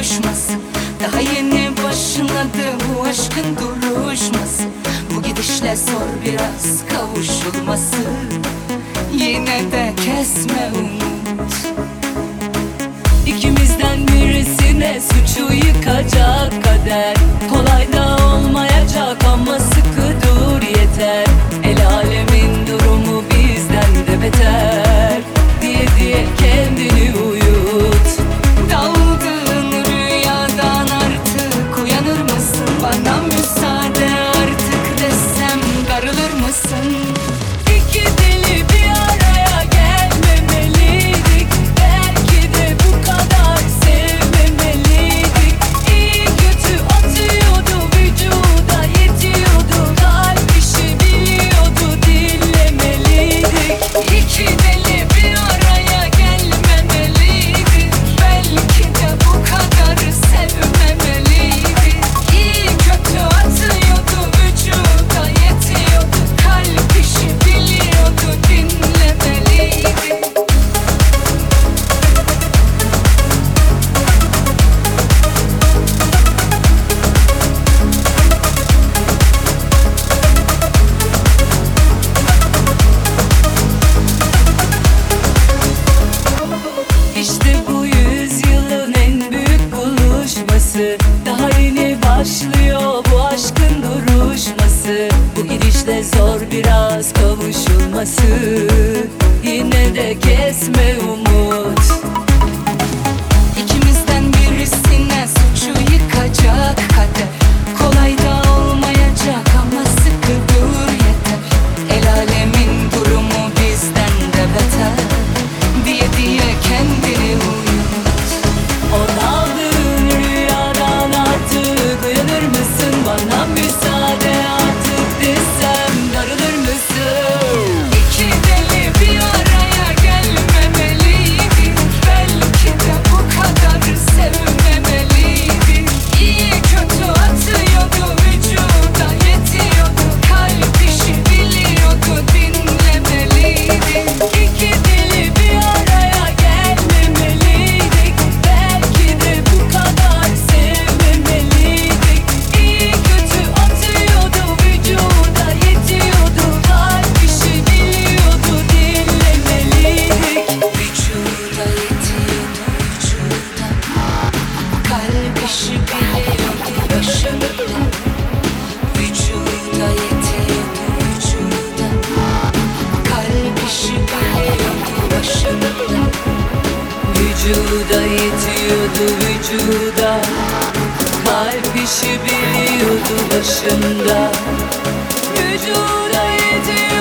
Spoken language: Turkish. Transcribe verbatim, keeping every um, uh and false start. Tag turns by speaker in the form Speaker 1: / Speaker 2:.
Speaker 1: kavuşması. Daha yeni başladı bu aşkın duruşması. Bu gidişle zor biraz kavuşulması. Yine de kesme umut. İkimizden birisine suçu yıkacak kader. Kolay da olmayacak ama sıkı dur yeter. El alemin durumu bizden de beter diye diye kendini uyut. Daldığın rüyadan artık uyanır mısın? Bana müsaade artık desem darılır mısın? İki deli bir araya gelmemeliydik. Belki de bu kadar sevmemeliydik. İyi kötü atıyordu vücuda yetiyordu. Kalp işi biliyordu dinlemeliydik. İki deli bir araya gelmemeliydik. Belki de bu kadar sevmemeliydik. İyi kötü atıyordu vücuda yetiyordu. Kalp işi biliyordu dinlemeliydik. İşte bu yüzyılın en büyük buluşması. Daha yeni başlıyor bu aşkın duruşması. Bu gidişle zor biraz kavuşulması. Yine de kesme umut. İkimizden birisine suçu yıkacak kader. Kolay da olmayacak ama sıkı dur yeter. El alemin durumu bizden de beter diye diye kendini uyut. O daldığın rüyadan artık uyanır mısın? Bana müsaade artık desem darılır mısın? İki deli bir araya gelmemeliydik. Belki de bu kadar sevmemeliydik. İyi kötü atıyordu vücuda yetiyordu. Kalp işi biliyordu dinlemeliydik. İki deli bir araya gelmemeliydik. Belki de bu kadar sevmemeliydik. İyi kötü atıyordu vücuda yetiyordu. Kalp işi biliyordu dinlemeliydik. Vücuda yetiyordu vücuda. Kalp işi biliyordu başında. Vücuda yetiyordu vücuda. Kalp işi biliyordu başında. Vücuda yetiyordu vücuda. Kalp işi biliyordu başında. Vücuda yetiyordu